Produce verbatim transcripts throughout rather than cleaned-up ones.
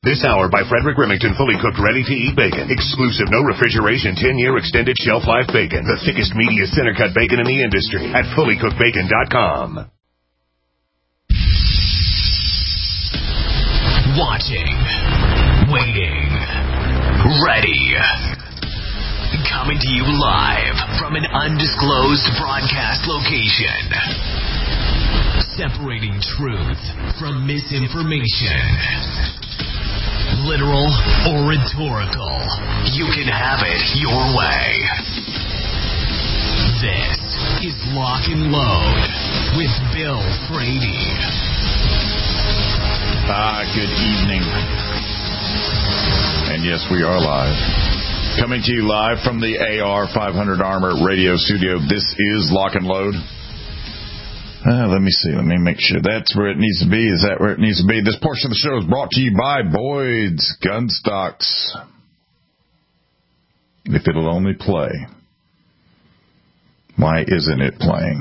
This hour by Frederick Remington, fully cooked, ready-to-eat bacon. Exclusive, no refrigeration, ten-year extended shelf life bacon. The thickest, meatiest, center-cut bacon in the industry at fully cooked bacon dot com. Watching, waiting, ready. Coming to you live from an undisclosed broadcast location. Separating truth from misinformation. Literal or rhetorical, you can have it your way. This is Lock and Load with Bill Frady. Ah, good evening. And yes, we are live. Coming to you live from the A R five hundred Armor Radio Studio. This is Lock and Load. Uh, let me see. Let me make sure that's where it needs to be. Is that where it needs to be? This portion of the show is brought to you by Boyd's Gun Stocks. If it'll only play. Why isn't it playing?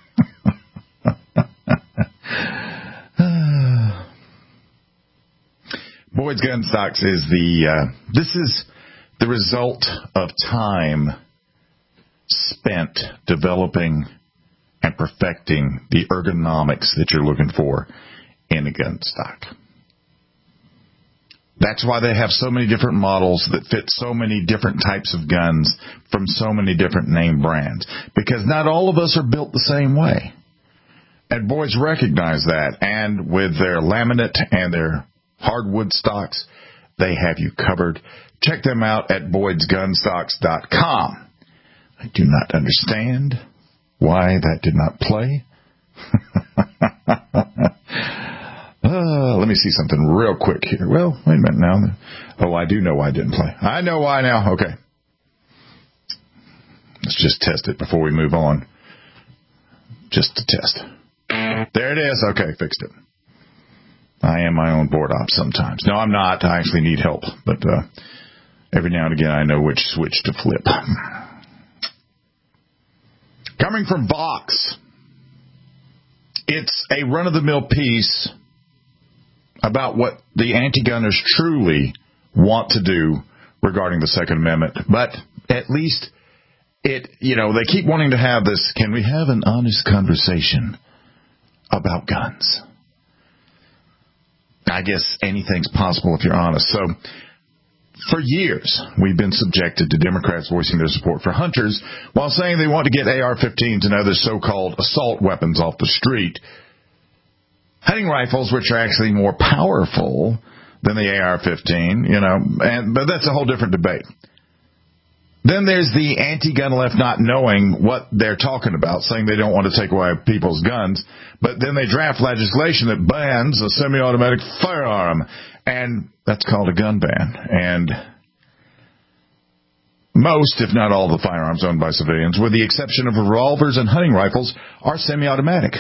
Boyd's Gun Stocks is the, uh, this is the result of time spent developing and perfecting the ergonomics that you're looking for in a gun stock. That's why they have so many different models that fit so many different types of guns from so many different name brands. Because not all of us are built the same way. And Boyd's recognize that. And with their laminate and their hardwood stocks, they have you covered. Check them out at boyds gun stocks dot com. I do not understand why that did not play. uh, let me see something real quick here. Well, wait a minute now. Oh, I do know why it didn't play. I know why now. Okay. Let's just test it before we move on. Just to test. There it is. Okay, fixed it. I am my own board op sometimes. No, I'm not. I actually need help. But uh, every now and again, I know which switch to flip. Coming from Vox, it's a run-of-the-mill piece about what the anti-gunners truly want to do regarding the Second Amendment. But at least it, you know, they keep wanting to have this, can we have an honest conversation about guns? I guess anything's possible if you're honest. So, for years, we've been subjected to Democrats voicing their support for hunters while saying they want to get A R fifteens and other so-called assault weapons off the street. Hunting rifles, which are actually more powerful than the A R fifteen, you know, and but that's a whole different debate. Then there's the anti-gun left not knowing what they're talking about, saying they don't want to take away people's guns, but then they draft legislation that bans a semi-automatic firearm, and that's called a gun ban. And most, if not all, the firearms owned by civilians, with the exception of revolvers and hunting rifles, are semi-automatic.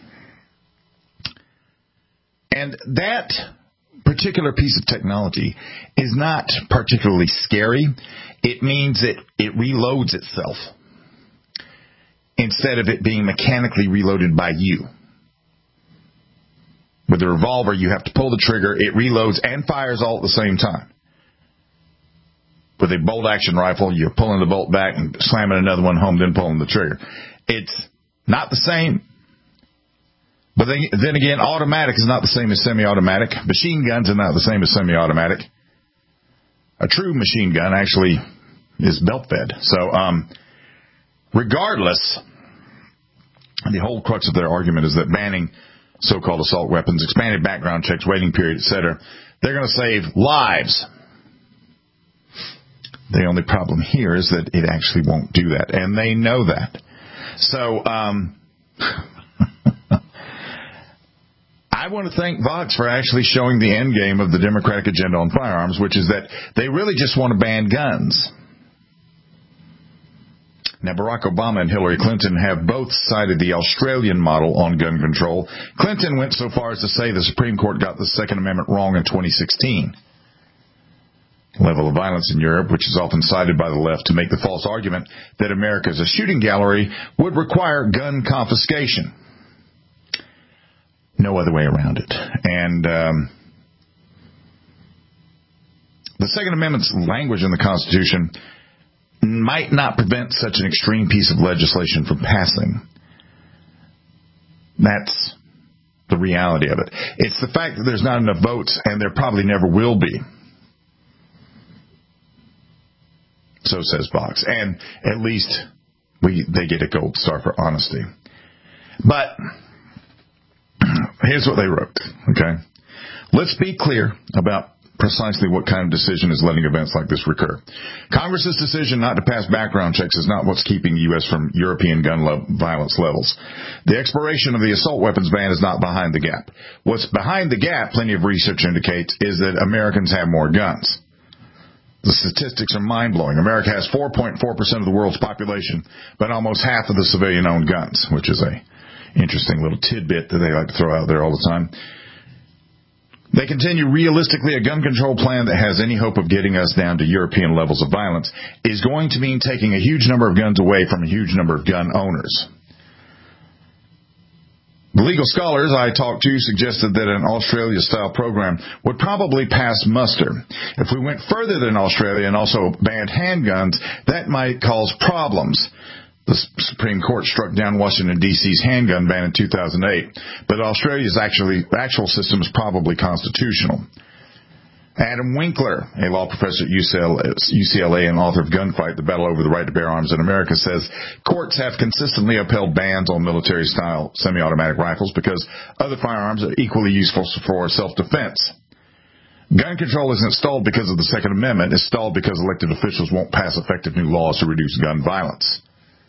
And that particular piece of technology is not particularly scary. It means that it reloads itself instead of it being mechanically reloaded by you. With a revolver, you have to pull the trigger, it reloads and fires all at the same time. With a bolt-action rifle, you're pulling the bolt back and slamming another one home, then pulling the trigger. It's not the same. But then, then again, automatic is not the same as semi-automatic. Machine guns are not the same as semi-automatic. A true machine gun actually is belt-fed. So, um, regardless, the whole crux of their argument is that banning so-called assault weapons, expanded background checks, waiting period, et cetera, they're going to save lives. The only problem here is that it actually won't do that, and they know that. So, um... I want to thank Vox for actually showing the end game of the Democratic agenda on firearms, which is that they really just want to ban guns. Now, Barack Obama and Hillary Clinton have both cited the Australian model on gun control. Clinton went so far as to say the Supreme Court got the Second Amendment wrong in twenty sixteen. The level of violence in Europe, which is often cited by the left to make the false argument that America is a shooting gallery, would require gun confiscation. No other way around it. And um, the Second Amendment's language in the Constitution might not prevent such an extreme piece of legislation from passing. That's the reality of it. It's the fact that there's not enough votes, and there probably never will be. So says Vox. And at least we they get a gold star for honesty. But here's what they wrote, okay? Let's be clear about precisely what kind of decision is letting events like this recur. Congress's decision not to pass background checks is not what's keeping the U S from European gun lo- violence levels. The expiration of the assault weapons ban is not behind the gap. What's behind the gap, plenty of research indicates, is that Americans have more guns. The statistics are mind-blowing. America has four point four percent of the world's population, but almost half of the civilian-owned guns, which is a interesting little tidbit that they like to throw out there all the time. They continue, realistically, a gun control plan that has any hope of getting us down to European levels of violence is going to mean taking a huge number of guns away from a huge number of gun owners. The legal scholars I talked to suggested that an Australia-style program would probably pass muster. If we went further than Australia and also banned handguns, that might cause problems. The Supreme Court struck down Washington, D C's handgun ban in two thousand eight, but Australia's actually, actual system is probably constitutional. Adam Winkler, a law professor at U C L A and author of Gunfight, The Battle Over the Right to Bear Arms in America, says courts have consistently upheld bans on military-style semi-automatic rifles because other firearms are equally useful for self-defense. Gun control isn't stalled because of the Second Amendment. It's stalled because elected officials won't pass effective new laws to reduce gun violence.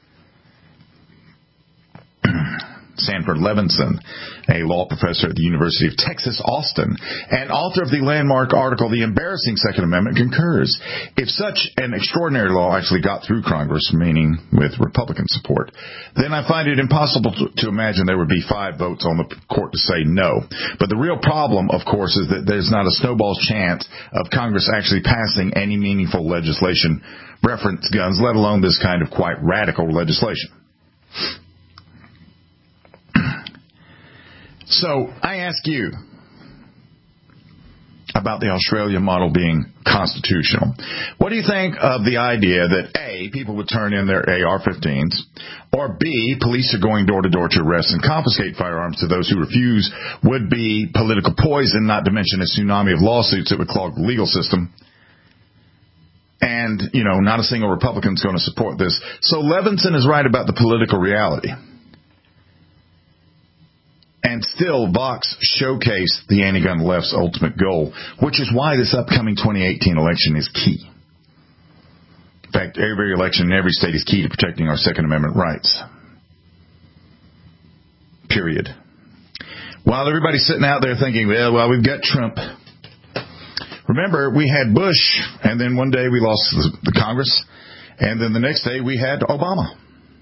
Sanford Levinson, a law professor at the University of Texas, Austin, and author of the landmark article, The Embarrassing Second Amendment, concurs. If such an extraordinary law actually got through Congress, meaning with Republican support, then I find it impossible to, to imagine there would be five votes on the court to say no. But the real problem, of course, is that there's not a snowball's chance of Congress actually passing any meaningful legislation reference guns, let alone this kind of quite radical legislation. So I ask you about the Australia model being constitutional. What do you think of the idea that A, people would turn in their A R fifteens, or B, police are going door to door to arrest and confiscate firearms to those who refuse would be political poison, not to mention a tsunami of lawsuits that would clog the legal system. And, you know, not a single Republican is going to support this. So Levinson is right about the political reality. And still, Vox showcased the anti-gun left's ultimate goal, which is why this upcoming twenty eighteen election is key. In fact, every election in every state is key to protecting our Second Amendment rights. Period. While everybody's sitting out there thinking, well, well, we've got Trump. Remember, we had Bush, and then one day we lost the, the Congress, and then the next day we had Obama.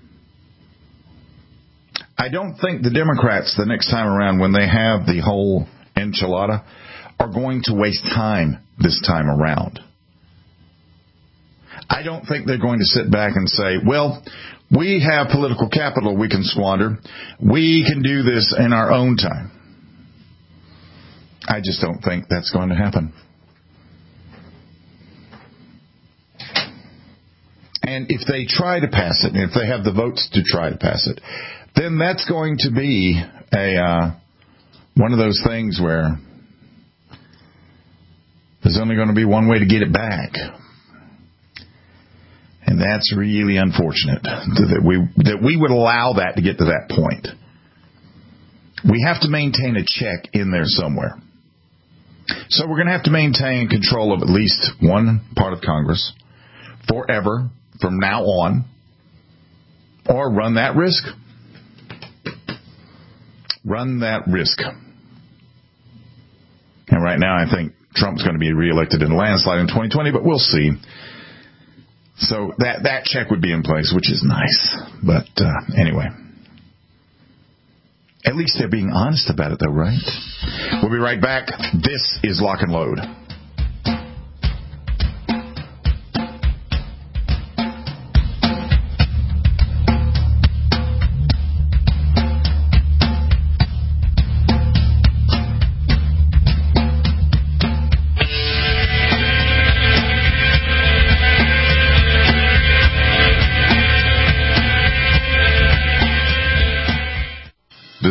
I don't think the Democrats, the next time around, when they have the whole enchilada, are going to waste time this time around. I don't think they're going to sit back and say, well, we have political capital we can squander. We can do this in our own time. I just don't think that's going to happen. And if they try to pass it, and if they have the votes to try to pass it, then that's going to be a uh, one of those things where there's only going to be one way to get it back. And that's really unfortunate that we that we would allow that to get to that point. We have to maintain a check in there somewhere. So we're going to have to maintain control of at least one part of Congress forever from now on, or run that risk. Run that risk. And right now I think Trump's going to be reelected in a landslide in twenty twenty, but we'll see. So that, that check would be in place, which is nice. But uh, anyway. At least they're being honest about it, though, right? We'll be right back. This is Lock and Load.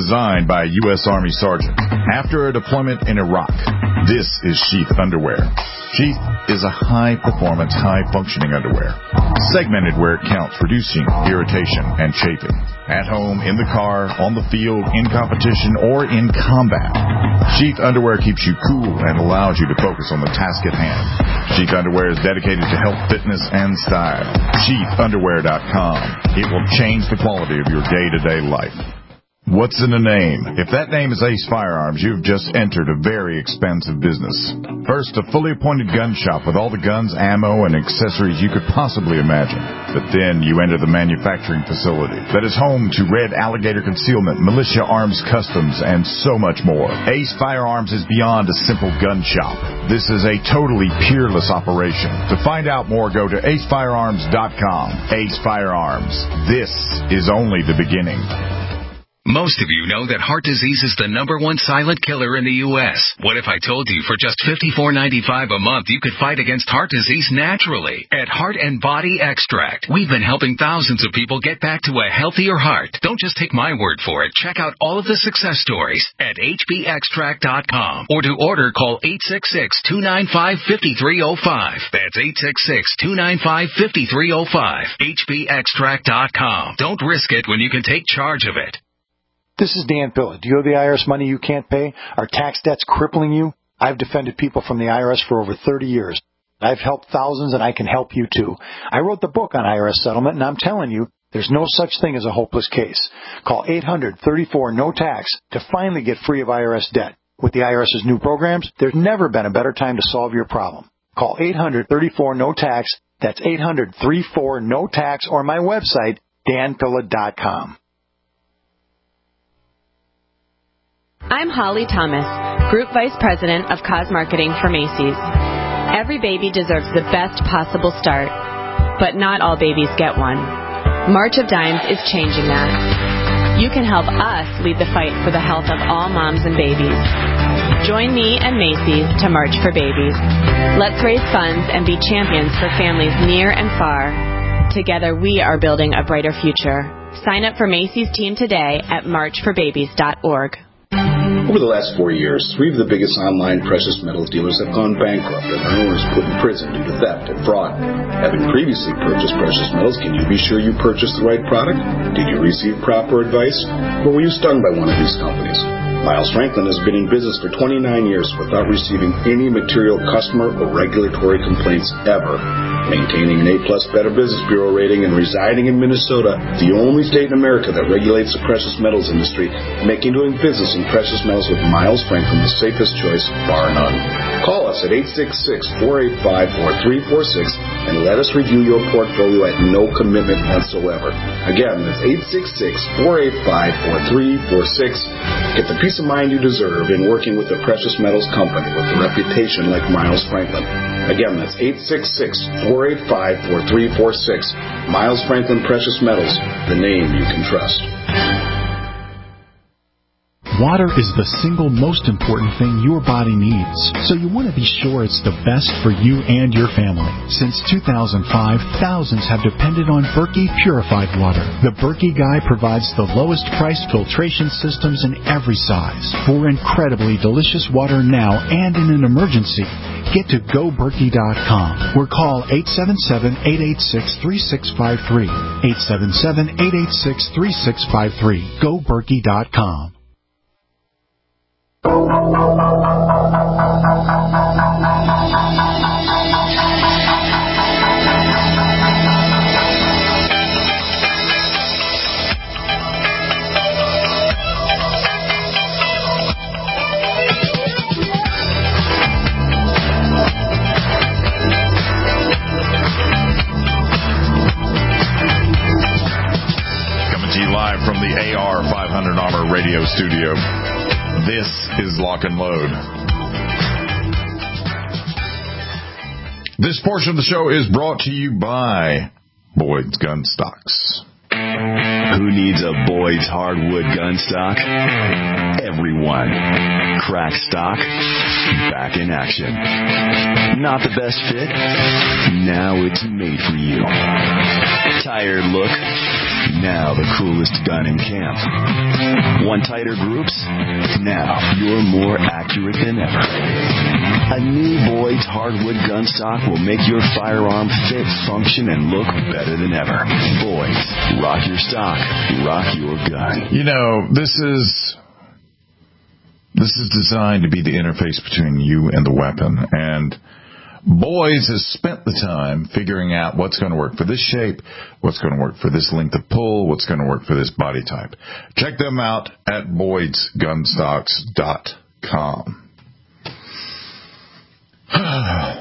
designed by a U S Army sergeant. After a deployment in Iraq, this is Sheath underwear. Sheath is a high-performance, high-functioning underwear, segmented where it counts, reducing irritation and chafing. At home, in the car, on the field, in competition, or in combat, Sheath underwear keeps you cool and allows you to focus on the task at hand. Sheath underwear is dedicated to health, fitness, and style. sheath underwear dot com. It will change the quality of your day-to-day life. What's in a name? If that name is Ace Firearms, you've just entered a very expensive business. First, a fully appointed gun shop with all the guns, ammo, and accessories you could possibly imagine. But then you enter the manufacturing facility that is home to Red Alligator Concealment, Militia Arms Customs, and so much more. Ace Firearms is beyond a simple gun shop. This is a totally peerless operation. To find out more, go to ace firearms dot com. Ace Firearms. This is only the beginning. Most of you know that heart disease is the number one silent killer in the U S What if I told you for just fifty-four ninety-five a month you could fight against heart disease naturally? At Heart and Body Extract, we've been helping thousands of people get back to a healthier heart. Don't just take my word for it. Check out all of the success stories at h b extract dot com, or to order, call eight six six, two nine five, five three zero five. That's eight six six, two nine five, five three zero five. h b extract dot com. Don't risk it when you can take charge of it. This is Dan Pilla. Do you owe the I R S money you can't pay? Are tax debts crippling you? I've defended people from the I R S for over thirty years. I've helped thousands, and I can help you too. I wrote the book on I R S settlement, and I'm telling you, there's no such thing as a hopeless case. Call eight hundred, thirty-four, no tax to finally get free of I R S debt. With the IRS's new programs, there's never been a better time to solve your problem. Call eight hundred, thirty-four, no tax. That's eight hundred, thirty-four, no tax, or my website, dan pilla dot com. I'm Holly Thomas, Group Vice President of Cause Marketing for Macy's. Every baby deserves the best possible start, but not all babies get one. March of Dimes is changing that. You can help us lead the fight for the health of all moms and babies. Join me and Macy's to March for Babies. Let's raise funds and be champions for families near and far. Together we are building a brighter future. Sign up for Macy's team today at march for babies dot org. Over the last four years, three of the biggest online precious metals dealers have gone bankrupt and their owners put in prison due to theft and fraud. Having previously purchased precious metals, can you be sure you purchased the right product? Did you receive proper advice? Or were you stung by one of these companies? Miles Franklin has been in business for twenty-nine years without receiving any material customer or regulatory complaints ever. Maintaining an A-plus Better Business Bureau rating and residing in Minnesota, the only state in America that regulates the precious metals industry, making doing business in precious metals with Miles Franklin the safest choice, bar none. Call us at eight six six, four eight five, four three four six and let us review your portfolio at no commitment whatsoever. Again, that's eight six six, four eight five, four three four six. Get the peace of mind you deserve in working with a precious metals company with a reputation like Miles Franklin. Again, that's eight six six, four eight five, four three four six. Miles Franklin Precious Metals, the name you can trust. Water is the single most important thing your body needs, so you want to be sure it's the best for you and your family. Since two thousand five, thousands have depended on Berkey purified water. The Berkey Guy provides the lowest priced filtration systems in every size for incredibly delicious water now and in an emergency. Get to go berkey dot com or call eight seven seven, eight eight six, three six five three. eight seven seven, eight eight six, three six five three. go berkey dot com. Coming to you live from the A R five hundred Armor Radio Studio. This is Lock and Load. This portion of the show is brought to you by Boyd's Gun Stocks. Who needs a Boyd's hardwood gun stock? Everyone. Crack stock, back in action. Not the best fit? Now it's made for you. Tired look? Now the coolest gun in camp. Want tighter groups? Now you're more accurate than ever. A new Boyd's hardwood gun stock will make your firearm fit, function, and look better than ever. Boyd's. Rock your stock. Rock your gun. You know, this is... This is designed to be the interface between you and the weapon. And Boyd's has spent the time figuring out what's going to work for this shape, what's going to work for this length of pull, what's going to work for this body type. Check them out at boyds gun stocks dot com. I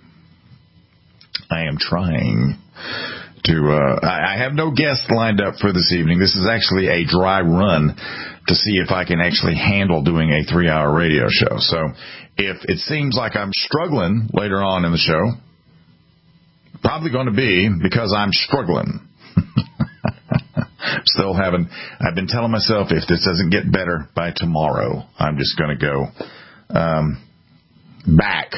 am trying to, uh, I have no guest lined up for this evening. This is actually a dry run to see if I can actually handle doing a three-hour radio show. So if it seems like I'm struggling later on in the show, probably going to be because I'm struggling. Still haven't, I've been telling myself if this doesn't get better by tomorrow, I'm just going to go um, back.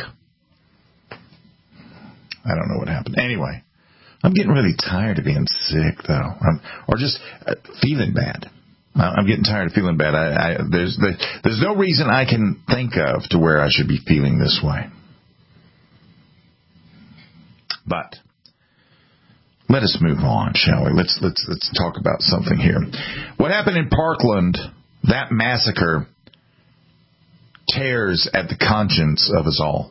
I don't know what happened. Anyway, I'm getting really tired of being sick, though, I'm, or just uh, feeling bad. I'm getting tired of feeling bad. I, I, there's the, there's no reason I can think of to where I should be feeling this way. But let us move on, shall we? Let's let's let's talk about something here. What happened in Parkland? That massacre tears at the conscience of us all.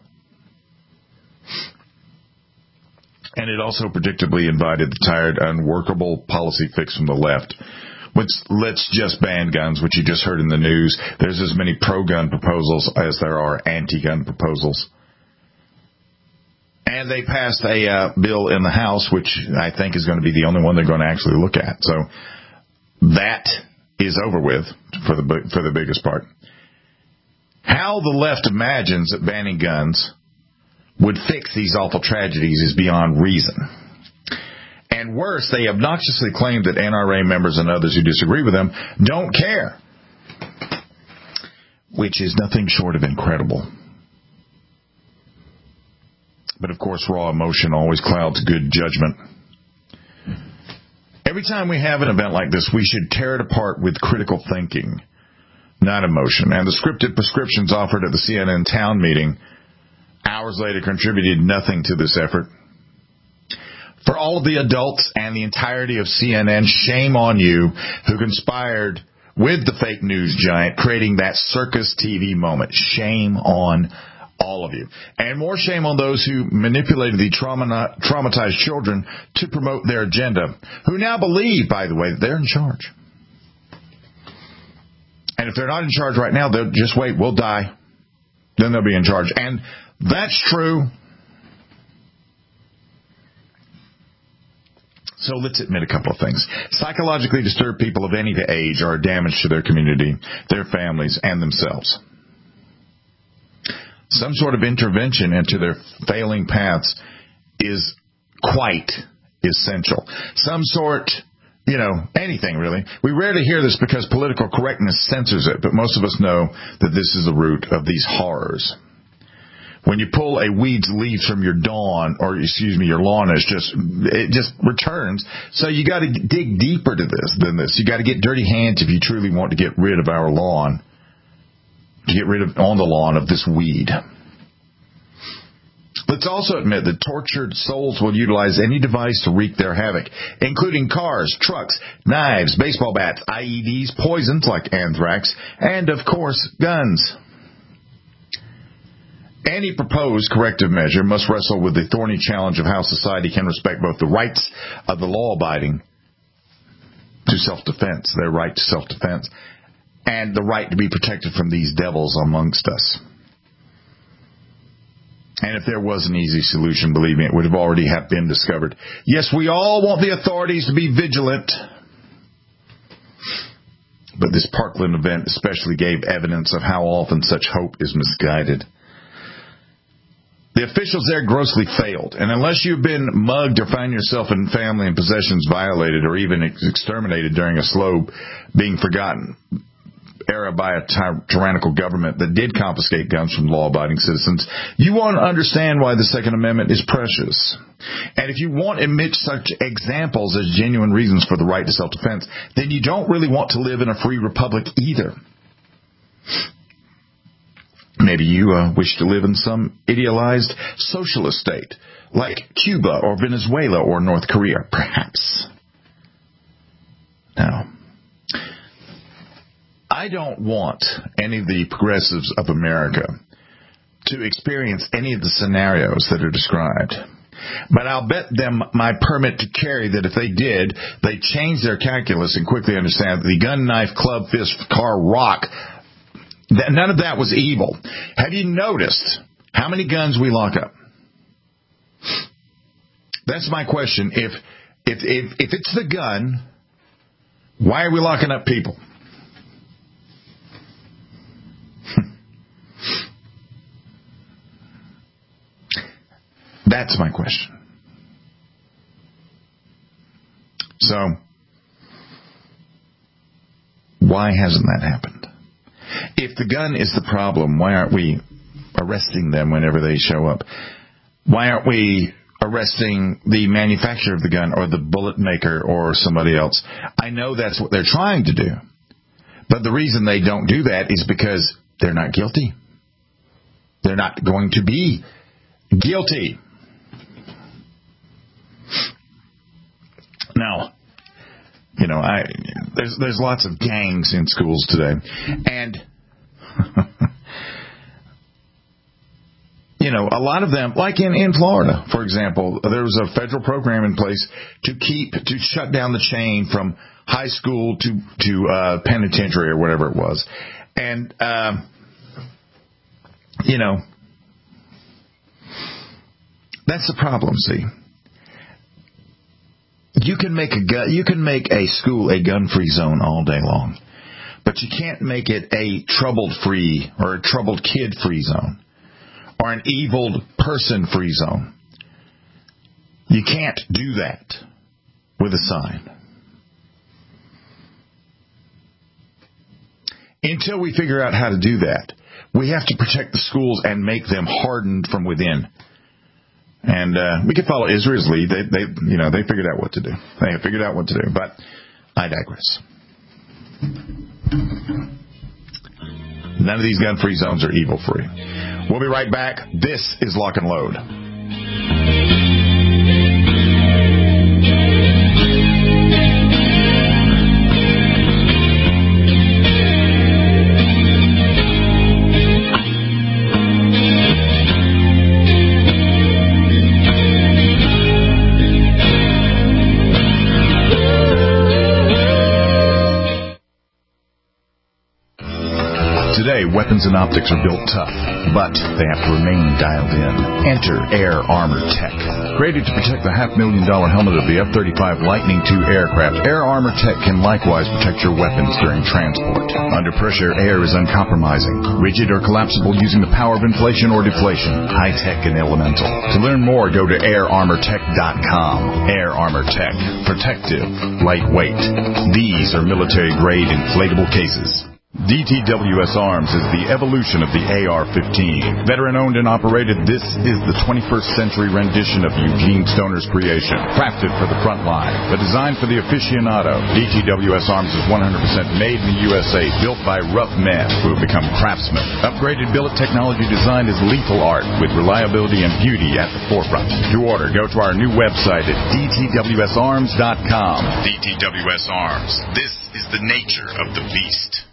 And it also predictably invited the tired, unworkable policy fix from the left. Which, let's just ban guns, which you just heard in the news. There's as many pro-gun proposals as there are anti-gun proposals. And they passed a uh, bill in the House, which I think is going to be the only one they're going to actually look at. So that is over with for the for the biggest part. How the left imagines that banning guns would fix these awful tragedies is beyond reason. And worse, they obnoxiously claim that N R A members and others who disagree with them don't care, which is nothing short of incredible. But of course, raw emotion always clouds good judgment. Every time we have an event like this, we should tear it apart with critical thinking, not emotion. And the scripted prescriptions offered at the C N N town meeting hours later contributed nothing to this effort. For all of the adults and the entirety of C N N, shame on you who conspired with the fake news giant creating that circus T V moment. Shame on all of you. And more shame on those who manipulated the trauma- traumatized children to promote their agenda, who now believe, by the way, that they're in charge. And if they're not in charge right now, they'll just wait. We'll die. Then they'll be in charge. And that's true. So let's admit a couple of things. Psychologically disturbed people of any age are a damage to their community, their families, and themselves. Some sort of intervention into their failing paths is quite essential. Some sort, you know, anything really. We rarely hear this because political correctness censors it, but most of us know that this is the root of these horrors. When you pull a weed's leaves from your lawn, or excuse me, your lawn is just, it just returns. So you got to dig deeper to this than this. You got to get dirty hands if you truly want to get rid of our lawn, to get rid of, on the lawn of this weed. Let's also admit that tortured souls will utilize any device to wreak their havoc, including cars, trucks, knives, baseball bats, I E Ds, poisons like anthrax, and of course, guns. Any proposed corrective measure must wrestle with the thorny challenge of how society can respect both the rights of the law-abiding to self-defense, their right to self-defense, and the right to be protected from these devils amongst us. And if there was an easy solution, believe me, it would have already have been discovered. Yes, we all want the authorities to be vigilant, but this Parkland event especially gave evidence of how often such hope is misguided. The officials there grossly failed, and unless you've been mugged or find yourself in family and possessions violated or even exterminated during a slow being forgotten era by a ty- tyrannical government that did confiscate guns from law-abiding citizens, you won't understand why the Second Amendment is precious. And if you won't admit such examples as genuine reasons for the right to self-defense, then you don't really want to live in a free republic either. Maybe you uh, wish to live in some idealized socialist state, like Cuba or Venezuela or North Korea, perhaps. Now, I don't want any of the progressives of America to experience any of the scenarios that are described. But I'll bet them my permit to carry that if they did, they'd change their calculus and quickly understand that the gun, knife, club, fist, car, rock, that none of that was evil. Have you noticed how many guns we lock up? That's my question. If if if, if it's the gun, why are we locking up people? That's my question. So, why hasn't that happened? If the gun is the problem, why aren't we arresting them whenever they show up? Why aren't we arresting the manufacturer of the gun or the bullet maker or somebody else? I know that's what they're trying to do. But the reason they don't do that is because they're not guilty. They're not going to be guilty. Now, you know, I there's there's lots of gangs in schools today, and you know, a lot of them, like in in Florida, for example, there was a federal program in place to keep to shut down the chain from high school to to uh, penitentiary or whatever it was, and uh, you know, that's the problem. See. You can make a gun, you can make a school a gun-free zone all day long, but you can't make it a troubled-free or a troubled kid-free zone or an evil person-free zone. You can't do that with a sign. Until we figure out how to do that, we have to protect the schools and make them hardened from within. And uh, we could follow Israel's lead. They, they, you know, they figured out what to do. They figured out what to do. But I digress. None of these gun-free zones are evil-free. We'll be right back. This is Lock and Load. Today, weapons and optics are built tough, but they have to remain dialed in. Enter Air Armor Tech. Created to protect the half-million dollar helmet of the F thirty-five Lightning two aircraft, Air Armor Tech can likewise protect your weapons during transport. Under pressure, air is uncompromising, rigid or collapsible using the power of inflation or deflation, high-tech and elemental. To learn more, go to air armor tech dot com. Air Armor Tech. Protective, lightweight. These are military-grade inflatable cases. D T W S Arms is the evolution of the A R fifteen. Veteran-owned and operated, this is the twenty-first century rendition of Eugene Stoner's creation. Crafted for the front line, but designed for the aficionado. D T W S Arms is one hundred percent made in the U S A, built by rough men who have become craftsmen. Upgraded billet technology designed as lethal art, with reliability and beauty at the forefront. To order, go to our new website at D T W S arms dot com. D T W S Arms. This is the nature of the beast.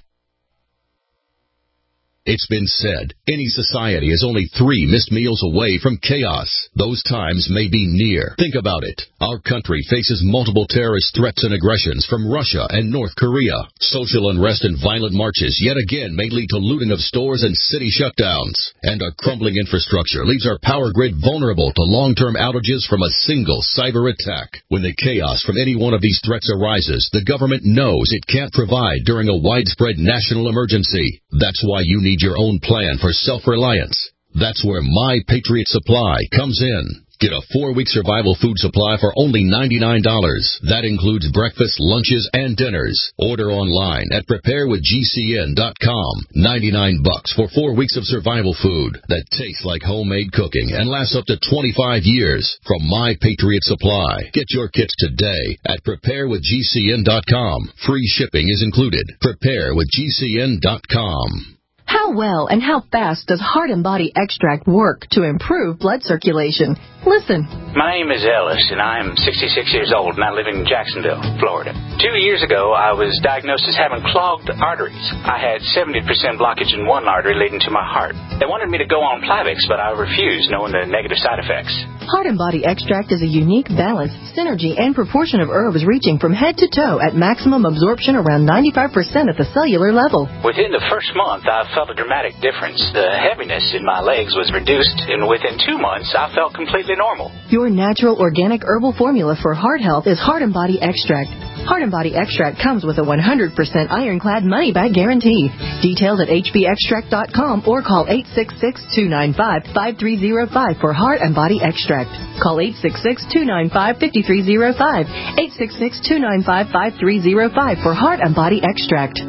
It's been said, any society is only three missed meals away from chaos. Those times may be near. Think about it. Our country faces multiple terrorist threats and aggressions from Russia and North Korea. Social unrest and violent marches yet again may lead to looting of stores and city shutdowns. And a crumbling infrastructure leaves our power grid vulnerable to long-term outages from a single cyber attack. When the chaos from any one of these threats arises, the government knows it can't provide during a widespread national emergency. That's why you need your own plan for self-reliance. That's where My Patriot Supply comes in. Get a four-week survival food supply for only ninety-nine dollars. That includes breakfast, lunches, and dinners. Order online at prepare with G C N dot com. ninety-nine bucks for four weeks of survival food that tastes like homemade cooking and lasts up to twenty-five years from My Patriot Supply. Get your kits today at prepare with G C N dot com. Free shipping is included. prepare with G C N dot com. How well and how fast does Heart and Body Extract work to improve blood circulation? Listen. My name is Ellis, and I'm sixty-six years old, and I live in Jacksonville, Florida. Two years ago, I was diagnosed as having clogged arteries. I had seventy percent blockage in one artery leading to my heart. They wanted me to go on Plavix, but I refused, knowing the negative side effects. Heart and Body Extract is a unique balance, synergy, and proportion of herbs reaching from head to toe at maximum absorption around ninety-five percent at the cellular level. Within the first month, I felt a dramatic difference. The heaviness in my legs was reduced, and within two months, I felt completely normal. Your natural organic herbal formula for heart health is Heart and Body Extract. Heart and Body Extract comes with a one hundred percent ironclad money-back guarantee. Details at H B extract dot com or call eight six six, two nine five, five three zero five for Heart and Body Extract. Call eight six six, two nine five, five three zero five, eight six six, two nine five, five three zero five for Heart and Body Extract.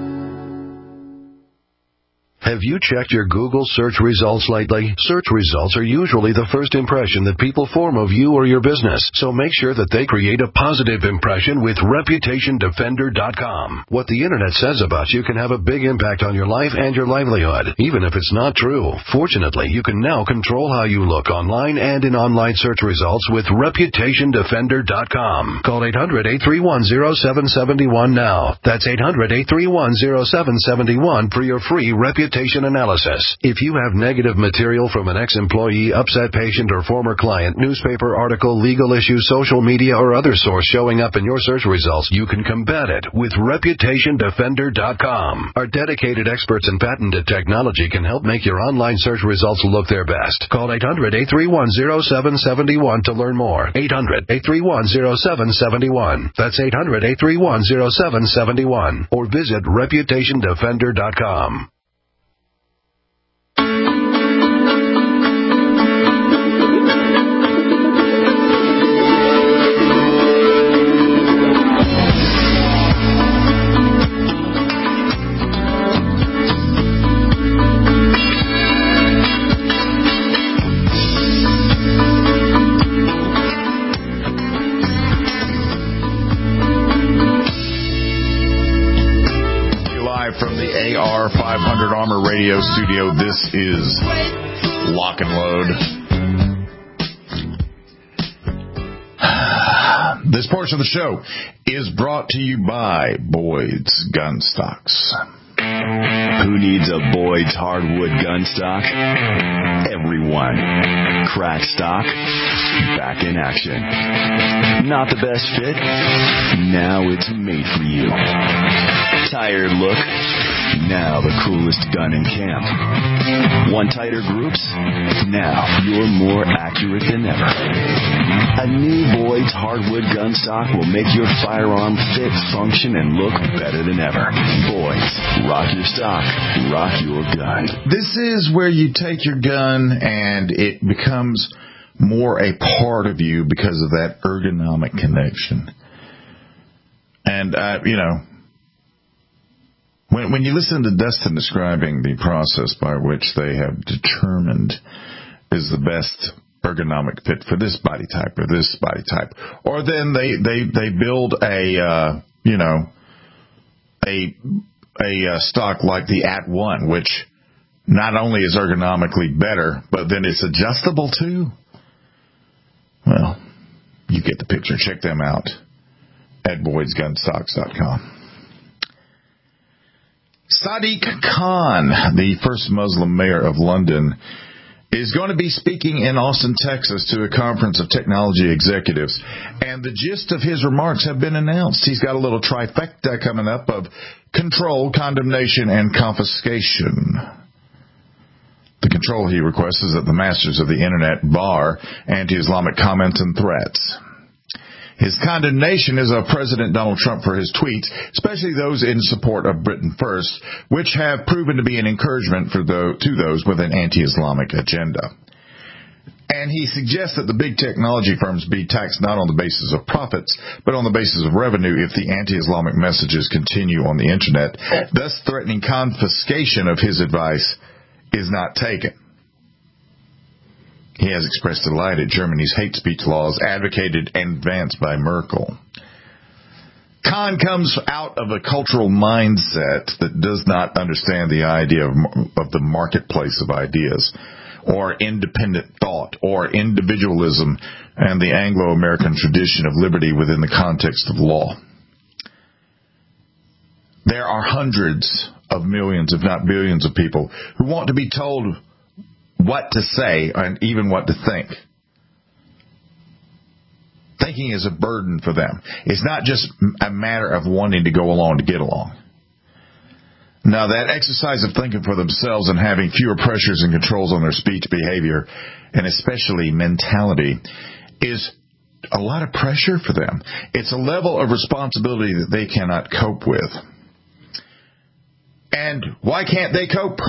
Have you checked your Google search results lately? Search results are usually the first impression that people form of you or your business, so make sure that they create a positive impression with reputation defender dot com. What the Internet says about you can have a big impact on your life and your livelihood, even if it's not true. Fortunately, you can now control how you look online and in online search results with reputation defender dot com. Call eight hundred, eight three one, zero seven seven one now. That's eight hundred, eight three one, zero seven seven one for your free reputation analysis. If you have negative material from an ex-employee, upset patient, or former client, newspaper article, legal issue, social media, or other source showing up in your search results, you can combat it with reputation defender dot com. Our dedicated experts in patented technology can help make your online search results look their best. Call eight hundred, eight three one, zero seven seven one to learn more. eight hundred, eight three one, zero seven seven one. That's eight hundred, eight three one, zero seven seven one. Or visit reputation defender dot com. five hundred Armor Radio Studio. This is Lock and Load. This portion of the show is brought to you by Boyd's Gun Stocks. Who needs a Boyd's hardwood gun stock? Everyone. Crack stock, back in action. Not the best fit? Now it's made for you. Tired look? Now the coolest gun in camp. Want tighter groups? Now you're more accurate than ever. A new Boyd's hardwood gun stock will make your firearm fit, function, and look better than ever. Boyd's. Rock your stock. Rock your gun. This is where you take your gun and it becomes more a part of you because of that ergonomic connection. And, uh, you know, when, when you listen to Dustin describing the process by which they have determined is the best ergonomic fit for this body type or this body type, or then they, they, they build a, uh, you know, a, a uh, stock like the At One, which not only is ergonomically better, but then it's adjustable too. Well, you get the picture. Check them out at Boyds Gun Stocks dot com. Sadiq Khan, the first Muslim mayor of London, is going to be speaking in Austin, Texas, to a conference of technology executives. And the gist of his remarks have been announced. He's got a little trifecta coming up of control, condemnation, and confiscation. The control he requests is that the masters of the Internet bar anti-Islamic comments and threats. His condemnation is of President Donald Trump for his tweets, especially those in support of Britain First, which have proven to be an encouragement for those, to those with an anti-Islamic agenda. And he suggests that the big technology firms be taxed not on the basis of profits, but on the basis of revenue if the anti-Islamic messages continue on the Internet, thus threatening confiscation of his advice is not taken. He has expressed delight at Germany's hate speech laws advocated and advanced by Merkel. Khan comes out of a cultural mindset that does not understand the idea of, of the marketplace of ideas, or independent thought, or individualism, and the Anglo-American tradition of liberty within the context of law. There are hundreds of millions, if not billions, of people who want to be told what to say and even what to think. Thinking is a burden for them. It's not just a matter of wanting to go along to get along. Now, that exercise of thinking for themselves and having fewer pressures and controls on their speech, behavior, and especially mentality is a lot of pressure for them. It's a level of responsibility that they cannot cope with. And why can't they cope?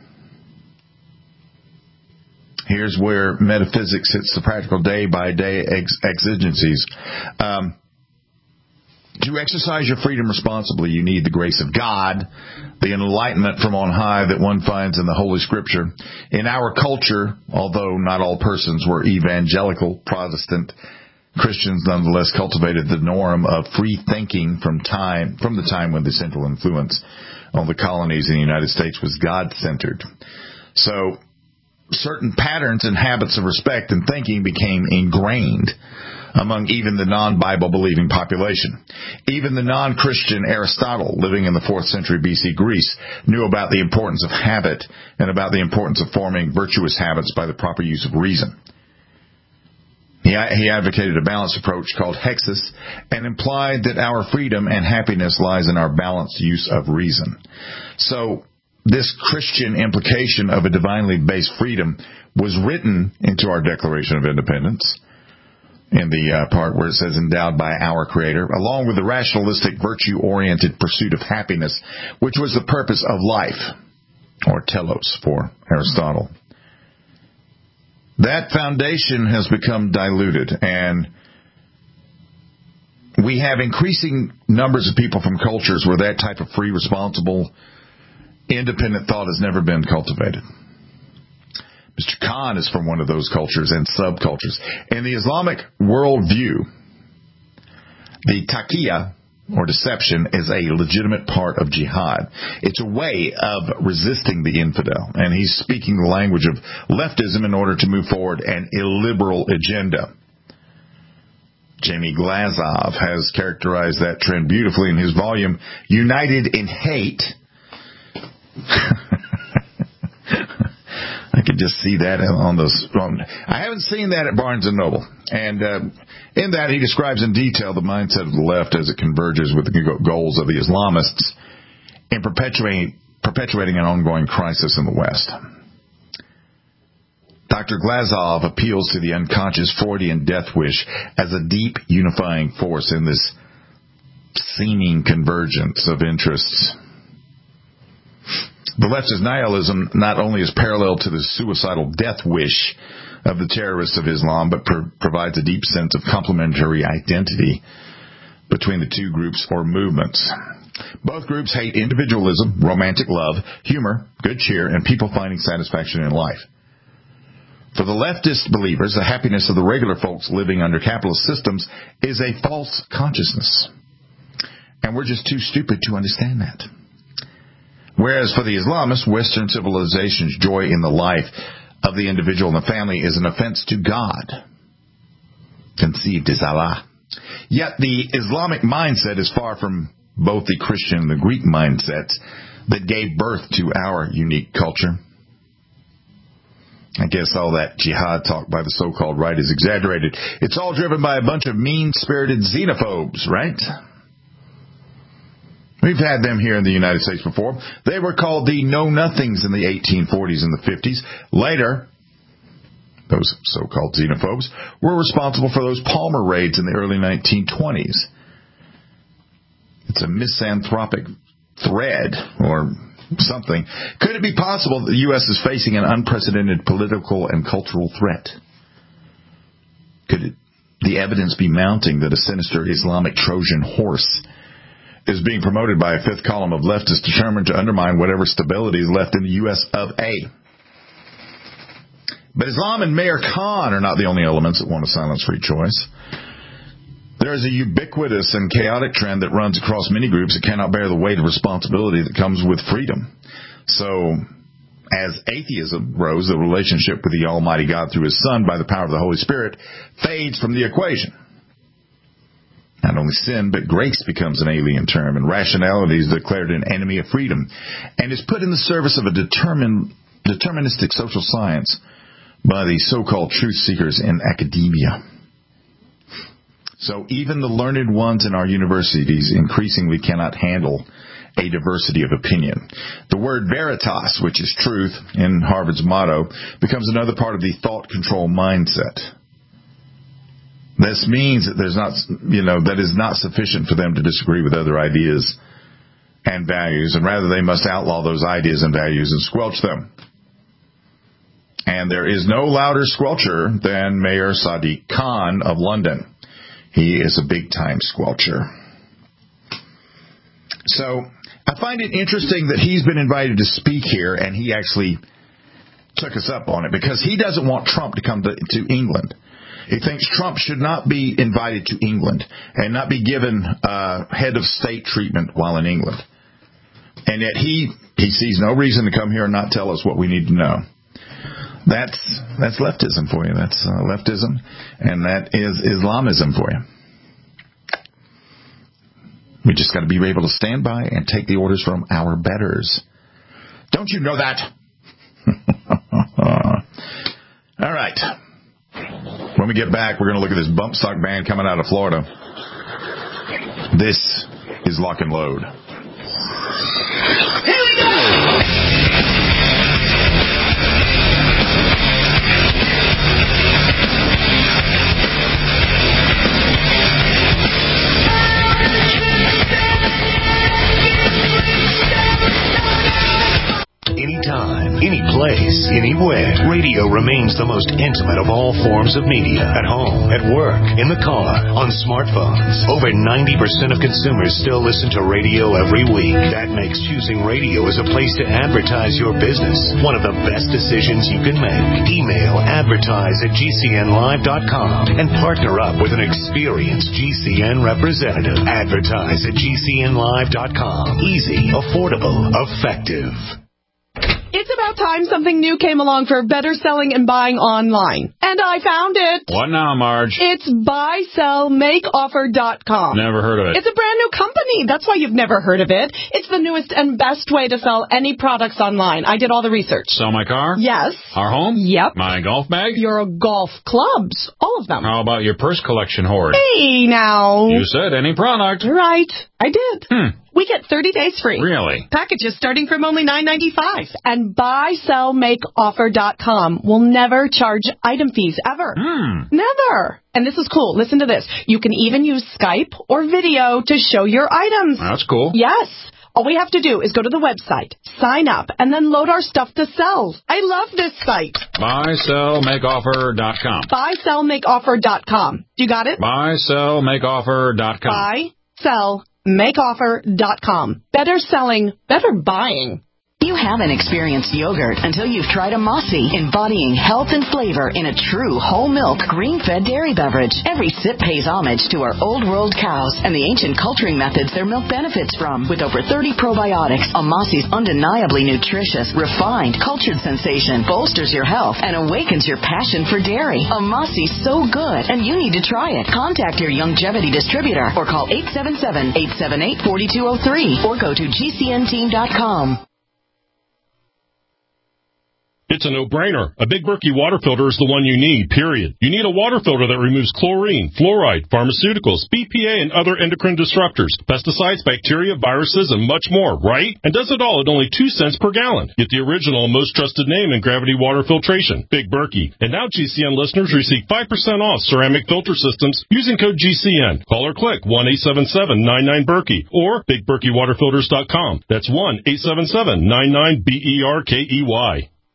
Here's where metaphysics hits the practical day-by-day ex- exigencies. Um, To exercise your freedom responsibly, you need the grace of God, the enlightenment from on high that one finds in the Holy Scripture. In our culture, although not all persons were evangelical, Protestant Christians nonetheless cultivated the norm of free thinking from time, from the time when the central influence on the colonies in the United States was God-centered. So, certain patterns and habits of respect and thinking became ingrained among even the non-Bible believing population. Even the non-Christian Aristotle, living in the fourth century B C Greece, knew about the importance of habit and about the importance of forming virtuous habits by the proper use of reason. He, he advocated a balanced approach called hexis and implied that our freedom and happiness lies in our balanced use of reason. So, this Christian implication of a divinely based freedom was written into our Declaration of Independence, in the uh, part where it says endowed by our Creator, along with the rationalistic, virtue-oriented pursuit of happiness, which was the purpose of life, or telos for Aristotle. That foundation has become diluted, and we have increasing numbers of people from cultures where that type of free, responsible, independent thought has never been cultivated. Mister Khan is from one of those cultures and subcultures. In the Islamic worldview, the taqiyya, or deception, is a legitimate part of jihad. It's a way of resisting the infidel, and he's speaking the language of leftism in order to move forward an illiberal agenda. Jamie Glazov has characterized that trend beautifully in his volume, United in Hate. I could just see that on those. I haven't seen that at Barnes and Noble. And uh, in that, he describes in detail the mindset of the left as it converges with the goals of the Islamists in perpetuating, perpetuating an ongoing crisis in the West. Doctor Glazov appeals to the unconscious Freudian death wish as a deep unifying force in this seeming convergence of interests. The leftist nihilism not only is parallel to the suicidal death wish of the terrorists of Islam, but pro- provides a deep sense of complementary identity between the two groups or movements. Both groups hate individualism, romantic love, humor, good cheer, and people finding satisfaction in life. For the leftist believers, the happiness of the regular folks living under capitalist systems is a false consciousness. And we're just too stupid to understand that. Whereas for the Islamists, Western civilization's joy in the life of the individual and the family is an offense to God, conceived as Allah. Yet the Islamic mindset is far from both the Christian and the Greek mindsets that gave birth to our unique culture. I guess all that jihad talk by the so-called right is exaggerated. It's all driven by a bunch of mean-spirited xenophobes, right? We've had them here in the United States before. They were called the Know-Nothings in the eighteen forties and the fifties. Later, those so-called xenophobes were responsible for those Palmer raids in the early nineteen twenties. It's a misanthropic thread or something. Could it be possible that the U S is facing an unprecedented political and cultural threat? Could it, the evidence be mounting that a sinister Islamic Trojan horse is being promoted by a fifth column of leftists determined to undermine whatever stability is left in the U S of A? But Islam and Mayor Khan are not the only elements that want to silence free choice. There is a ubiquitous and chaotic trend that runs across many groups that cannot bear the weight of responsibility that comes with freedom. So, as atheism grows, the relationship with the Almighty God through His Son by the power of the Holy Spirit fades from the equation. Not only sin, but grace becomes an alien term, and rationality is declared an enemy of freedom, and is put in the service of a determined, deterministic social science by the so-called truth seekers in academia. So even the learned ones in our universities increasingly cannot handle a diversity of opinion. The word veritas, which is truth in Harvard's motto, becomes another part of the thought control mindset. This means that there's not, you know, that is not sufficient for them to disagree with other ideas and values, and rather they must outlaw those ideas and values and squelch them. And there is no louder squelcher than Mayor Sadiq Khan of London. He is a big-time squelcher. So I find it interesting that he's been invited to speak here, and he actually took us up on it, because he doesn't want Trump to come to, to England. He thinks Trump should not be invited to England and not be given uh, head of state treatment while in England. And yet he, he sees no reason to come here and not tell us what we need to know. That's that's leftism for you. That's uh, leftism, and that is Islamism for you. We just got to be able to stand by and take the orders from our betters. Don't you know that? All right. When we get back, we're going to look at this bump stock band coming out of Florida. This is Lock and Load. Here we go! Anytime, any place, anywhere. Radio remains the most intimate of all forms of media. At home, at work, in the car, on smartphones. Over ninety percent of consumers still listen to radio every week. That makes choosing radio as a place to advertise your business one of the best decisions you can make. Email advertise at G C N live dot com and partner up with an experienced G C N representative. Advertise at G C N live dot com. Easy, affordable, effective. It's about time something new came along for better selling and buying online. And I found it. What now, Marge? It's buy sell make offer dot com. Never heard of it. It's a brand new company. That's why you've never heard of it. It's the newest and best way to sell any products online. I did all the research. Sell my car? Yes. Our home? Yep. My golf bag? Your golf clubs. All of them. How about your purse collection hoard? Hey, now. You said any product. Right. I did. Hmm. We get thirty days free. Really? Packages starting from only nine ninety-five. And buy sell make offer dot com will never charge item fees ever. Hmm. Never. And this is cool. Listen to this. You can even use Skype or video to show your items. That's cool. Yes. All we have to do is go to the website, sign up, and then load our stuff to sell. I love this site. buy sell make offer dot com. buy sell make offer dot com. You got it? buy sell make offer dot com. buy sell make offer dot com. Better selling, better buying. You haven't experienced yogurt until you've tried a Mossy, embodying health and flavor in a true whole milk, green-fed dairy beverage. Every sip pays homage to our old world cows and the ancient culturing methods their milk benefits from. With over thirty probiotics, a Mossy's undeniably nutritious, refined, cultured sensation bolsters your health and awakens your passion for dairy. A Mossy's so good, and you need to try it. Contact your Youngevity distributor or call eight seven seven, eight seven eight, four two zero three or go to G C N team dot com. It's a no-brainer. A Big Berkey water filter is the one you need, period. You need a water filter that removes chlorine, fluoride, pharmaceuticals, B P A, and other endocrine disruptors, pesticides, bacteria, viruses, and much more, right? And does it all at only two cents per gallon. Get the original and most trusted name in gravity water filtration, Big Berkey. And now G C N listeners receive five percent off ceramic filter systems using code G C N. Call or click one eight seven seven, nine nine, Berkey or big berkey water filters dot com. That's one eight seven seven, nine nine, B E R K E Y.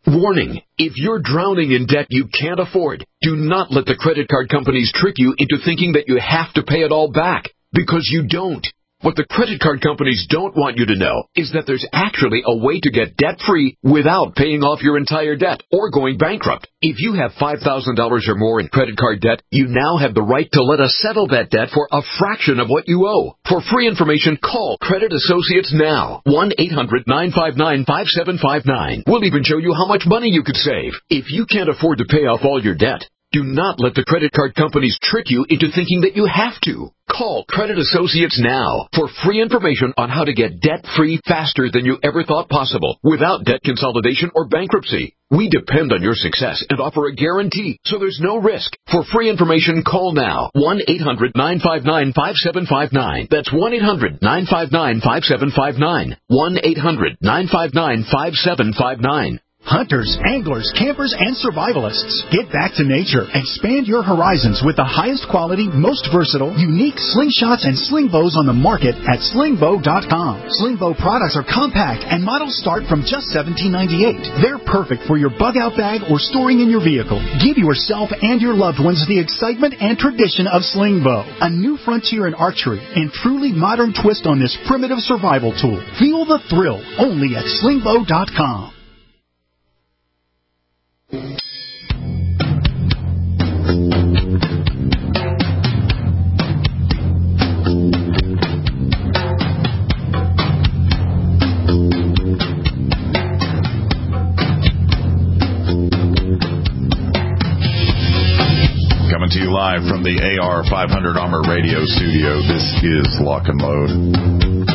Warning, if you're drowning in debt you can't afford, do not let the credit card companies trick you into thinking that you have to pay it all back, because you don't. What the credit card companies don't want you to know is that there's actually a way to get debt-free without paying off your entire debt or going bankrupt. If you have five thousand dollars or more in credit card debt, you now have the right to let us settle that debt for a fraction of what you owe. For free information, call Credit Associates now. one eight hundred nine five nine five seven five nine. We'll even show you how much money you could save. If you can't afford to pay off all your debt, do not let the credit card companies trick you into thinking that you have to. Call Credit Associates now for free information on how to get debt-free faster than you ever thought possible without debt consolidation or bankruptcy. We depend on your success and offer a guarantee, so there's no risk. For free information, call now. one eight hundred nine five nine five seven five nine. That's one eight hundred nine five nine five seven five nine. one eight hundred nine five nine five seven five nine. Hunters, anglers, campers, and survivalists. Get back to nature. Expand your horizons with the highest quality, most versatile, unique slingshots and sling bows on the market at sling bow dot com. Sling bow products are compact and models start from just seventeen ninety-eight. They're perfect for your bug out bag or storing in your vehicle. Give yourself and your loved ones the excitement and tradition of sling bow, a new frontier in archery and truly modern twist on this primitive survival tool. Feel the thrill only at sling bow dot com. Coming to you live from the A R five hundred Armor Radio Studio, this is Lock and Load.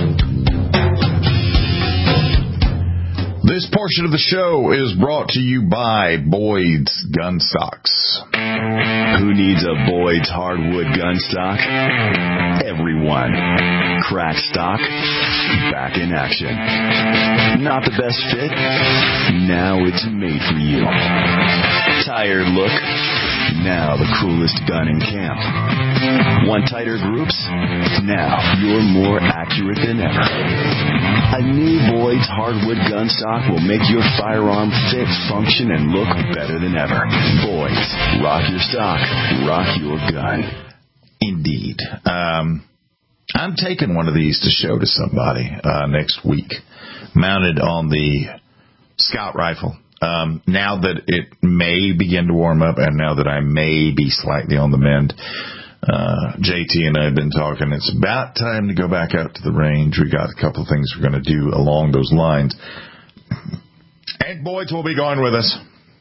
This portion of the show is brought to you by Boyd's Gun Stocks. Who needs a Boyd's hardwood gun stock? Everyone. Crack stock, back in action. Not the best fit? Now it's made for you. Tired look? Now the coolest gun in camp. Want tighter groups? Now you're more accurate than ever. A new Boyd's hardwood gun stock will make your firearm fit, function, and look better than ever. Boyd's. Rock your stock. Rock your gun. Indeed. Um, I'm taking one of these to show to somebody uh, next week, mounted on the Scout rifle. Um, now that it may begin to warm up, and now that I may be slightly on the mend, uh, J T and I have been talking. It's about time to go back out to the range. We got a couple of things we're going to do along those lines. And Boyd's will be going with us.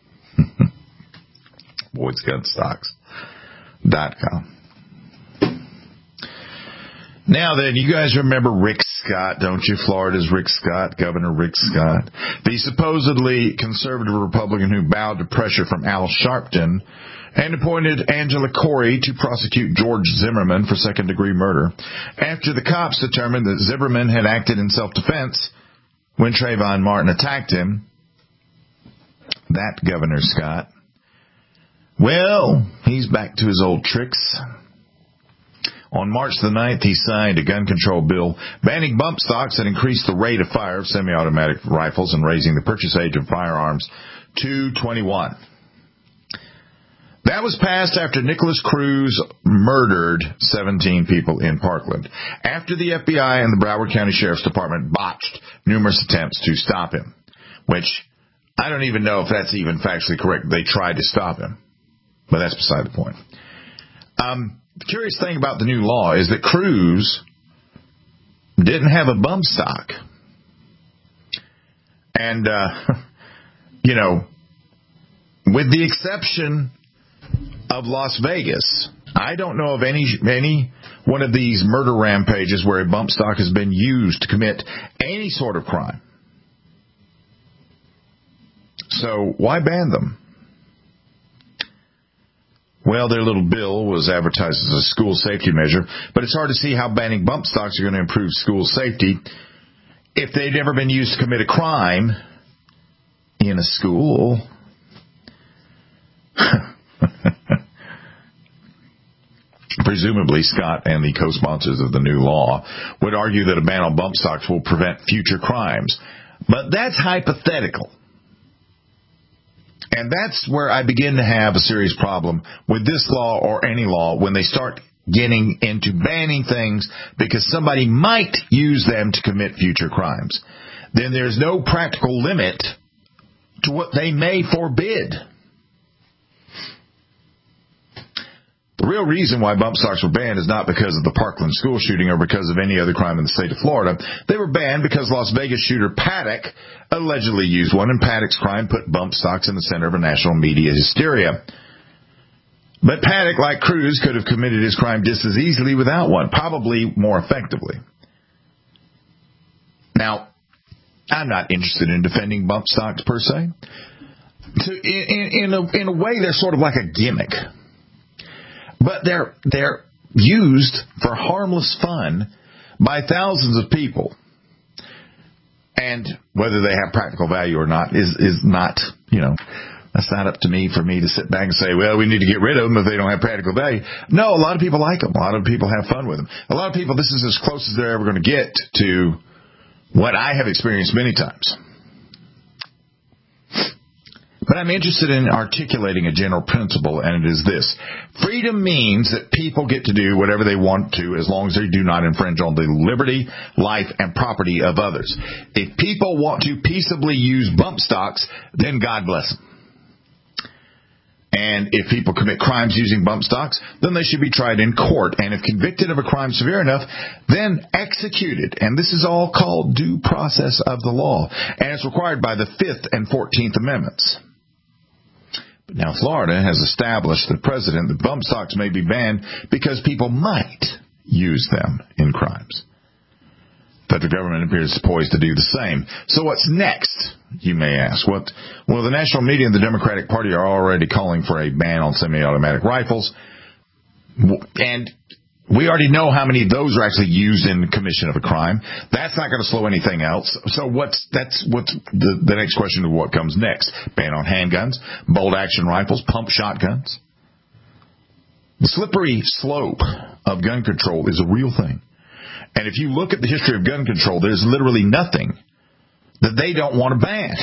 Boyd's Gun Stocks dot com. Now then, you guys remember Rick Scott, don't you? Florida's Rick Scott, Governor Rick Scott. The supposedly conservative Republican who bowed to pressure from Al Sharpton and appointed Angela Corey to prosecute George Zimmerman for second-degree murder after the cops determined that Zimmerman had acted in self-defense when Trayvon Martin attacked him. That Governor Scott. Well, he's back to his old tricks. On March the ninth, he signed a gun control bill banning bump stocks that increased the rate of fire of semi-automatic rifles and raising the purchase age of firearms to twenty-one. That was passed after Nicholas Cruz murdered seventeen people in Parkland, after the F B I and the Broward County Sheriff's Department botched numerous attempts to stop him, which I don't even know if that's even factually correct. They tried to stop him, but that's beside the point. Um... The curious thing about the new law is that Cruz didn't have a bump stock. And, uh, you know, with the exception of Las Vegas, I don't know of any any one of these murder rampages where a bump stock has been used to commit any sort of crime. So why ban them? Well, their little bill was advertised as a school safety measure, but it's hard to see how banning bump stocks are going to improve school safety if they've never been used to commit a crime in a school. Presumably, Scott and the co-sponsors of the new law would argue that a ban on bump stocks will prevent future crimes. But that's hypothetical. And that's where I begin to have a serious problem with this law or any law when they start getting into banning things because somebody might use them to commit future crimes. Then there's no practical limit to what they may forbid. The real reason why bump stocks were banned is not because of the Parkland school shooting or because of any other crime in the state of Florida. They were banned because Las Vegas shooter Paddock allegedly used one, and Paddock's crime put bump stocks in the center of a national media hysteria. But Paddock, like Cruz, could have committed his crime just as easily without one, probably more effectively. Now, I'm not interested in defending bump stocks per se. So in, in, in, a, in a way, they're sort of like a gimmick. But they're they're used for harmless fun by thousands of people. And whether they have practical value or not is, is not, you know, that's not up to me for me to sit back and say, well, we need to get rid of them if they don't have practical value. No, a lot of people like them. A lot of people have fun with them. A lot of people, this is as close as they're ever going to get to what I have experienced many times. But I'm interested in articulating a general principle, and it is this. Freedom means that people get to do whatever they want to as long as they do not infringe on the liberty, life, and property of others. If people want to peaceably use bump stocks, then God bless them. And if people commit crimes using bump stocks, then they should be tried in court. And if convicted of a crime severe enough, then executed. And this is all called due process of the law. And it's required by the Fifth and Fourteenth Amendments. But now Florida has established the precedent that bump stocks may be banned because people might use them in crimes. The federal government appears poised to do the same. So what's next, you may ask? What? Well, the national media and the Democratic Party are already calling for a ban on semi-automatic rifles. And we already know how many of those are actually used in the commission of a crime. That's not going to slow anything else. So what's that's what's the, the next question of what comes next? Ban on handguns, bolt-action rifles, pump shotguns. The slippery slope of gun control is a real thing. And if you look at the history of gun control, there's literally nothing that they don't want to ban.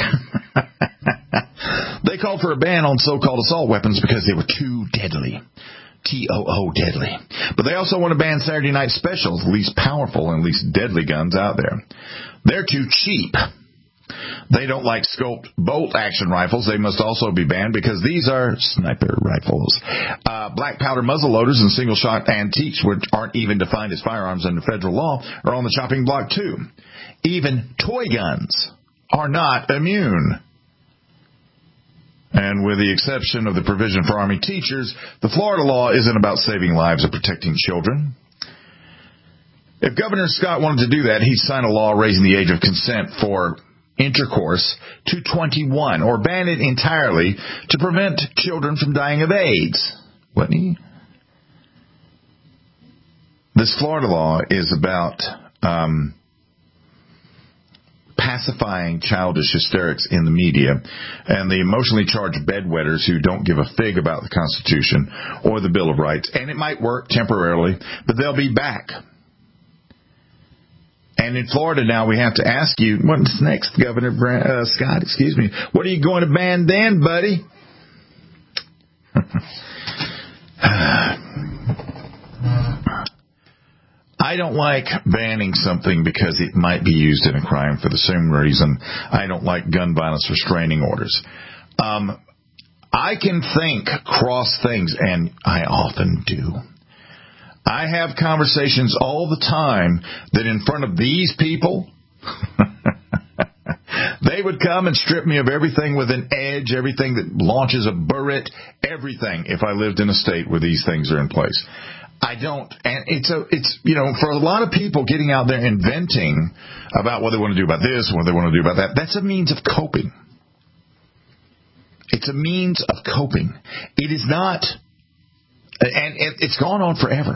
They called for a ban on so-called assault weapons because they were too deadly. T O O deadly. But they also want to ban Saturday night specials, the least powerful and least deadly guns out there. They're too cheap. They don't like scoped bolt-action rifles. They must also be banned because these are sniper rifles. Uh, black powder muzzleloaders and single-shot antiques, which aren't even defined as firearms under federal law, are on the chopping block too. Even toy guns are not immune. And with the exception of the provision for Army teachers, the Florida law isn't about saving lives or protecting children. If Governor Scott wanted to do that, he'd sign a law raising the age of consent for intercourse to twenty-one, or ban it entirely to prevent children from dying of AIDS, wouldn't he? This Florida law is about um, pacifying childish hysterics in the media and the emotionally charged bedwetters who don't give a fig about the Constitution or the Bill of Rights. And it might work temporarily, but they'll be back. And in Florida now, we have to ask you, what's next, Governor uh, Scott? Excuse me. What are you going to ban then, buddy? I don't like banning something because it might be used in a crime for the same reason I don't like gun violence restraining orders. Um, I can think cross things, and I often do. I have conversations all the time that in front of these people, they would come and strip me of everything with an edge, everything that launches a burret, everything, if I lived in a state where these things are in place. I don't, and it's a, it's, you know, for a lot of people getting out there inventing about what they want to do about this and what they want to do about that, that's a means of coping. It's a means of coping. It is not, and it's gone on forever.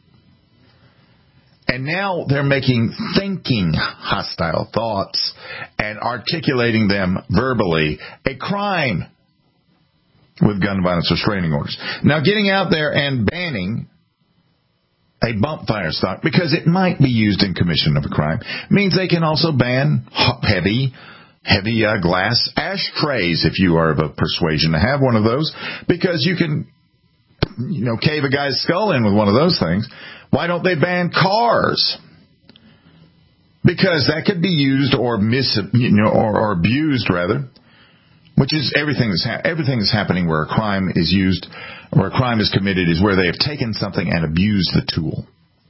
And now they're making thinking hostile thoughts and articulating them verbally a crime with gun violence restraining orders. Now, getting out there and banning a bump fire stock, because it might be used in commission of a crime, means they can also ban heavy heavy uh, glass ashtrays if you are of a persuasion to have one of those, because you can, you know, cave a guy's skull in with one of those things. Why don't they ban cars? Because that could be used or mis, you know, or, or abused rather, which is everything that's ha- everything that's happening where a crime is used, where a crime is committed, is where they have taken something and abused the tool.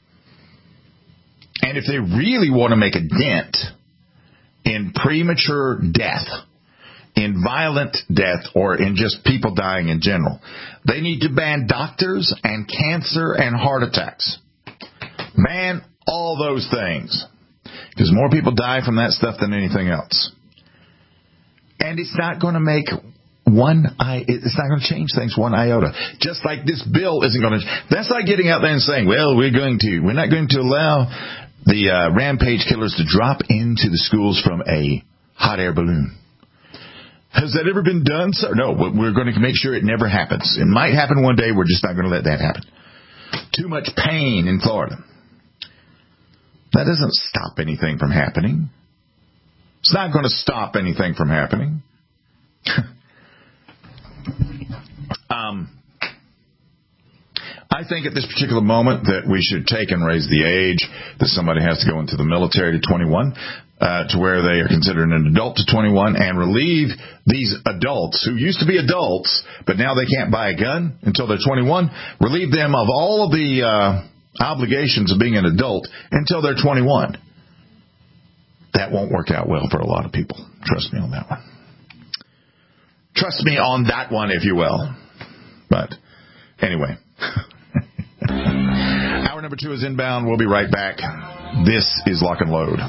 And if they really want to make a dent in premature death, in violent death, or in just people dying in general, they need to ban doctors and cancer and heart attacks. Ban all those things. Because more people die from that stuff than anything else. And it's not going to make one, I, it's not going to change things one iota. Just like this bill isn't going to, that's like getting out there and saying, well, we're going to, we're not going to allow the uh, rampage killers to drop into the schools from a hot air balloon. Has that ever been done, sir? No, we're going to make sure it never happens. It might happen one day. We're just not going to let that happen. Too much pain in Florida. That doesn't stop anything from happening. It's not going to stop anything from happening. um, I think at this particular moment that we should take and raise the age that somebody has to go into the military to twenty-one, uh, to where they are considered an adult to twenty-one, and relieve these adults who used to be adults, but now they can't buy a gun until they're twenty-one, relieve them of all of the uh, obligations of being an adult until they're twenty-one. That won't work out well for a lot of people. Trust me on that one. Trust me on that one, if you will. But anyway. Hour number two is inbound. We'll be right back. This is Lock and Load.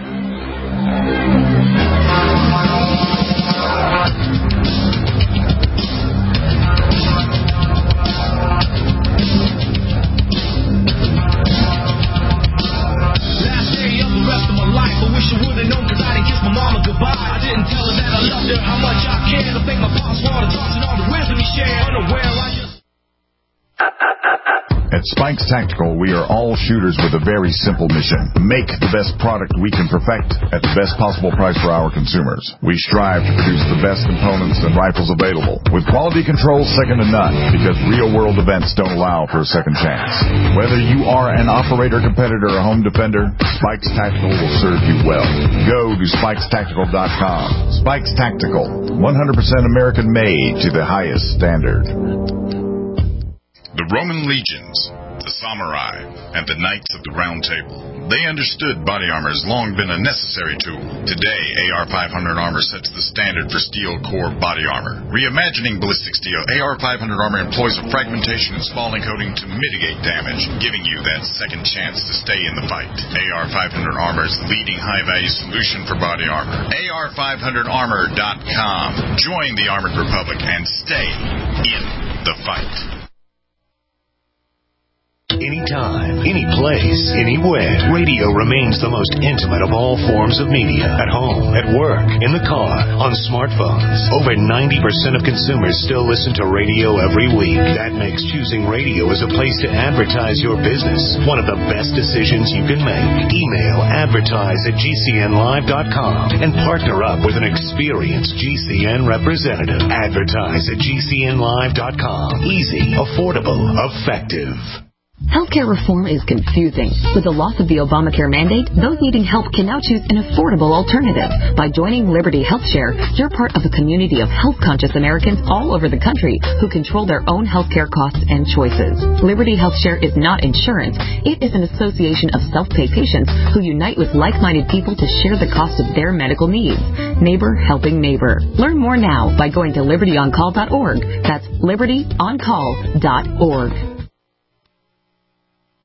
Last day of the rest of my life, I wish I would've known, cause I didn't kiss my mama goodbye. I didn't tell her that I loved her, how much I cared. I thank my boss for all the talks and all the wisdom he shared. Unaware, I just... At Spikes Tactical, we are all shooters with a very simple mission. Make the best product we can perfect at the best possible price for our consumers. We strive to produce the best components and rifles available, with quality control second to none, because real-world events don't allow for a second chance. Whether you are an operator, competitor, or home defender, Spikes Tactical will serve you well. Go to spikes tactical dot com. Spikes Tactical, one hundred percent American-made to the highest standard. The Roman legions, the samurai, and the knights of the Round Table. They understood body armor has long been a necessary tool. Today, A R five hundred armor sets the standard for steel core body armor. Reimagining ballistic steel, A R five hundred armor employs a fragmentation and spalling coating to mitigate damage, giving you that second chance to stay in the fight. A R five hundred armor is the leading high-value solution for body armor. A R five hundred armor dot com. Join the Armored Republic and stay in the fight. Anytime, any place, anywhere, radio remains the most intimate of all forms of media. At home, at work, in the car, on smartphones. Over ninety percent of consumers still listen to radio every week. That makes choosing radio as a place to advertise your business one of the best decisions you can make. Email advertise at G C N live dot com and partner up with an experienced G C N representative. Advertise at G C N live dot com. Easy, affordable, effective. Healthcare reform is confusing. With the loss of the Obamacare mandate, those needing help can now choose an affordable alternative. By joining Liberty HealthShare, you're part of a community of health-conscious Americans all over the country who control their own healthcare costs and choices. Liberty HealthShare is not insurance. It is an association of self-pay patients who unite with like-minded people to share the cost of their medical needs. Neighbor helping neighbor. Learn more now by going to liberty on call dot org. That's liberty on call dot org.